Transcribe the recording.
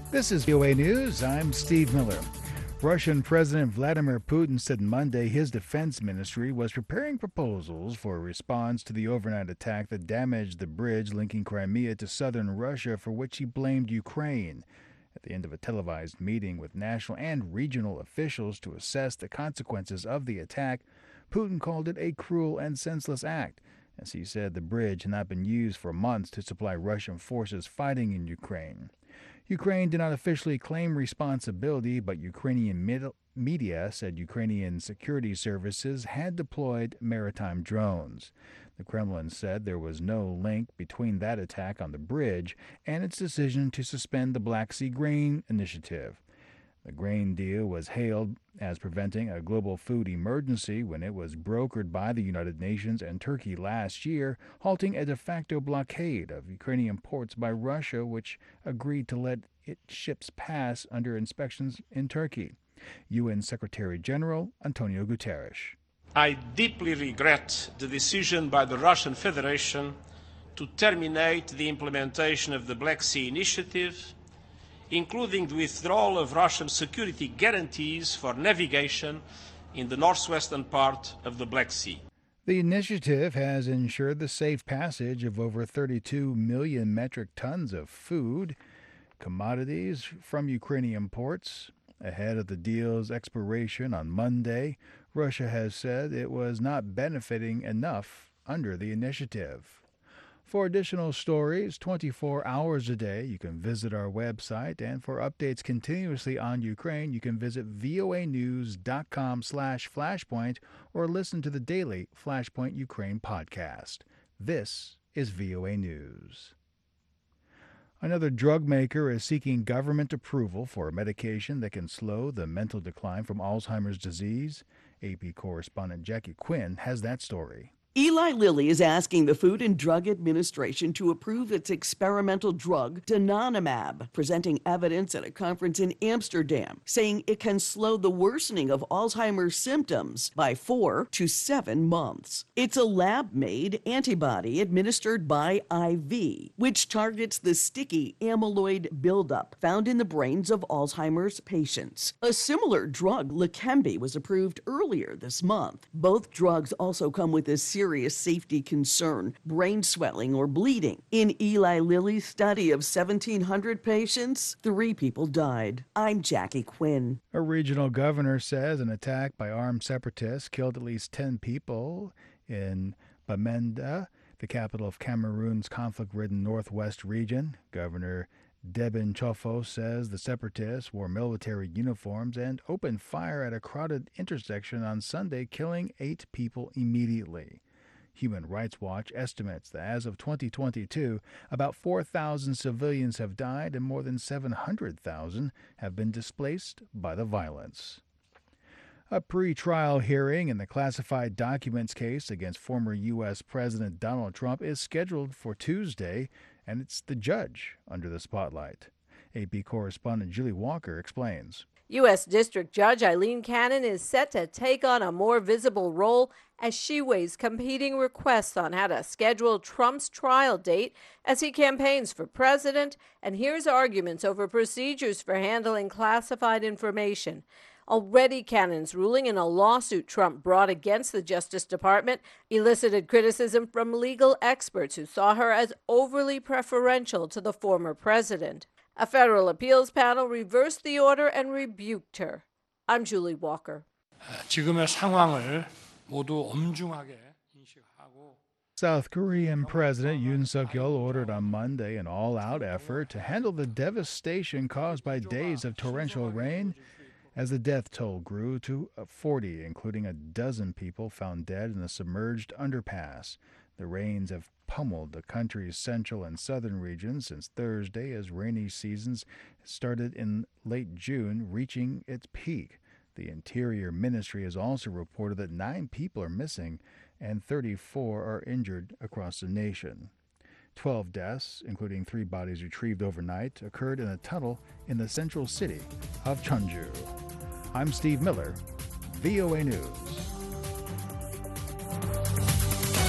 This is VOA News. I'm Steve Miller. Russian President Vladimir Putin said Monday his defense ministry was preparing proposals for a response to the overnight attack that damaged the bridge linking Crimea to southern Russia, for which he blamed Ukraine. At the end of a televised meeting with national and regional officials to assess the consequences of the attack, Putin called it a cruel and senseless act, as he said the bridge had not been used for months to supply Russian forces fighting in Ukraine. Ukraine did not officially claim responsibility, but Ukrainian media said Ukrainian security services had deployed maritime drones. The Kremlin said there was no link between that attack on the bridge and its decision to suspend the Black Sea grain initiative. The grain deal was hailed as preventing a global food emergency when it was brokered by the United Nations and Turkey last year, halting a de facto blockade of Ukrainian ports by Russia, which agreed to let its ships pass under inspections in Turkey. UN Secretary General Antonio Guterres. I deeply regret the decision by the Russian Federation to terminate the implementation of the Black Sea Initiative, including the withdrawal of Russian security guarantees for navigation in the northwestern part of the Black Sea. The initiative has ensured the safe passage of over 32 million metric tons of food, commodities from Ukrainian ports. Ahead of the deal's expiration on Monday, Russia has said it was not benefiting enough under the initiative. For additional stories 24 hours a day, you can visit our website, and for updates continuously on Ukraine, you can visit voanews.com/flashpoint or listen to the daily Flashpoint Ukraine podcast. This is VOA News. Another drug maker is seeking government approval for a medication that can slow the mental decline from Alzheimer's disease. AP correspondent Jackie Quinn has that story. Eli Lilly is asking the Food and Drug Administration to approve its experimental drug, donanemab, presenting evidence at a conference in Amsterdam, saying it can slow the worsening of Alzheimer's symptoms by 4 to 7 months. It's a lab-made antibody administered by IV, which targets the sticky amyloid buildup found in the brains of Alzheimer's patients. A similar drug, Leqembi, was approved earlier this month. Both drugs also come with a serious safety concern, brain swelling or bleeding. In Eli Lilly's study of 1,700 patients, 3 people died. I'm Jackie Quinn. A regional governor says an attack by armed separatists killed at least 10 people in Bamenda, the capital of Cameroon's conflict-ridden northwest region. Governor Deben Chofo says the separatists wore military uniforms and opened fire at a crowded intersection on Sunday, killing 8 people immediately. Human Rights Watch estimates that as of 2022, about 4,000 civilians have died and more than 700,000 have been displaced by the violence. A pre-trial hearing in the classified documents case against former U.S. President Donald Trump is scheduled for Tuesday, and it's the judge under the spotlight. AP correspondent Julie Walker explains. U.S. District Judge Eileen Cannon is set to take on a more visible role as she weighs competing requests on how to schedule Trump's trial date as he campaigns for president and hears arguments over procedures for handling classified information. Already, Cannon's ruling in a lawsuit Trump brought against the Justice Department elicited criticism from legal experts who saw her as overly preferential to the former president. A federal appeals panel reversed the order and rebuked her. I'm Julie Walker. 지금의 상황을 모두 엄중하게 인식하고 South Korean President Yoon Suk-yeol ordered on Monday an all-out effort to handle the devastation caused by days of torrential rain as the death toll grew to 40, including a dozen people found dead in a submerged underpass. The rains have pummeled the country's central and southern regions since Thursday as rainy seasons started in late June, reaching its peak. The Interior Ministry has also reported that 9 people are missing and 34 are injured across the nation. 12 deaths, including 3 bodies retrieved overnight, occurred in a tunnel in the central city of Cheonju. I'm Steve Miller, VOA News.